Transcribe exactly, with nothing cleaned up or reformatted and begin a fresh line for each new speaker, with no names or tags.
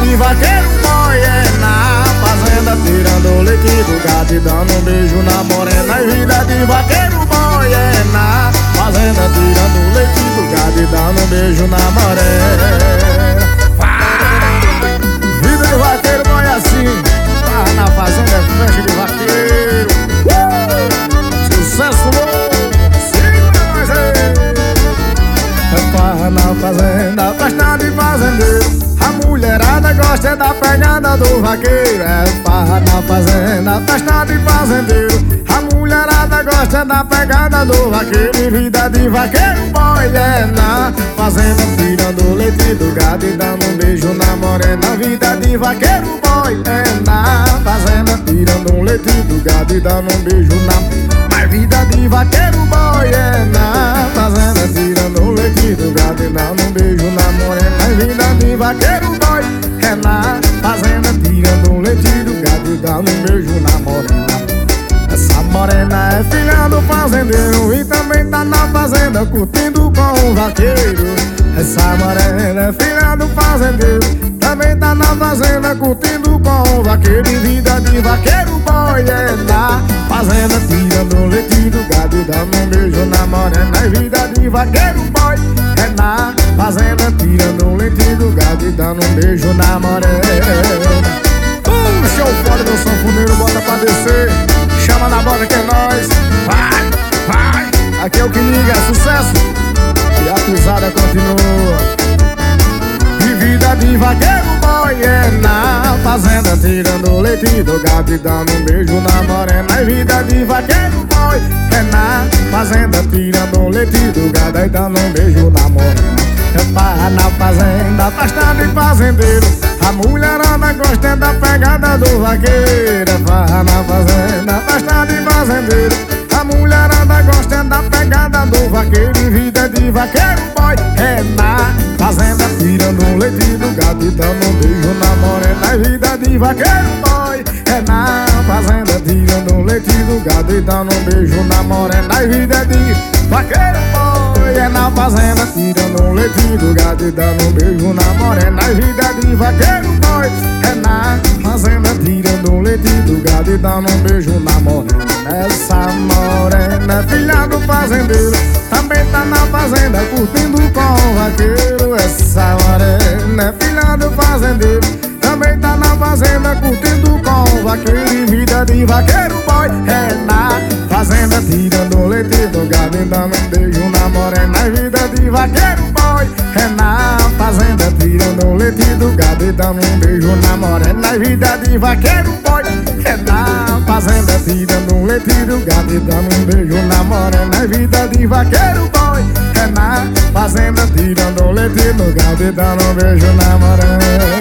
de vaqueiro boy. É na fazenda tirando leite do gado e dando um beijo na morena. E vida de vaqueiro boy. É na fazenda tirando leite do gado e dando um beijo na morena. Vida de vaqueiro boy é assim. Farra na fazenda é festa de vaqueiro. uh! Sucesso louco. Segura nós aí. É farra na fazenda, festa de fazendeiro. A mulherada gosta da pegada do vaqueiro. É farra na fazenda, festa de fazendeiro. A mulherada gosta da pegada do vaqueiro. E vida de vaqueiro boy. É na fazenda tirando leite do gado e dando um beijo na morena. Vida de vaqueiro boy. É na fazenda tirando um leite do gado e dando um beijo na. Mas vida de vaqueiro boy. É na fazenda tirando um leite do gado e dando um beijo na morena. Mas vida de vaqueiro boy. É na fazenda tirando um leite do gado e dando um beijo na morena. Essa morena é filha do fazendeiro e também tá na fazenda curtindo com o vaqueiro. Essa morena é filha do fazendeiro, também tá na fazenda curtindo com o vaqueiro. E vida de vaqueiro boy. É na fazenda tirando leite do gado e dando um beijo na morena. E vida de vaqueiro boy. É na fazenda tirando leite do gado e dando um beijo na morena. Puxa o fora do sanfoneiro, bota pra descer. Chama na bola que é nóis. Vai, vai. Aqui é o que liga, é sucesso. E a cruzada continua. E vida de vaqueiro boy. É na fazenda tirando leite do gado e dando um beijo na morena. E vida de vaqueiro boy. É na fazenda tirando leite do gado e dando um beijo na morena. É farra na fazenda, festa de fazendeiro. A mulherada gosta da pegada do vaqueiro. É farra na fazenda, festa de fazendeiro. A mulherada gosta da pegada do vaqueiro. E vida de vaqueiro boy. É na fazenda tirando um leite do gado e dando um beijo na morena. E vida de vaqueiro boy. É na fazenda tirando um leite do gado e dando um beijo na morena. E vida de vaqueiro boy. É na fazenda tirando um leite do gado e dando um beijo na morena. E vida de vaqueiro boy. É na fazenda tirando um leite do gado e dando um beijo na morena. Essa morena é filha do fazendeiro, também tá na fazenda curtindo com o vaqueiro. Essa morena é filha do fazendeiro, também tá na fazenda curtindo com o vaqueiro. E vida de vaqueiro boy. É na fazenda tirando leite do gado e dando um beijo na morena. E vida de vaqueiro boy. É na fazenda tirando leite do gado e dando um beijo na morena. E vida de vaqueiro boy. É na fazenda tirando leite do gado e dando um beijo na morena. E vida de vaqueiro boy. É na fazenda tirando leite do gado e dando um beijo na morena.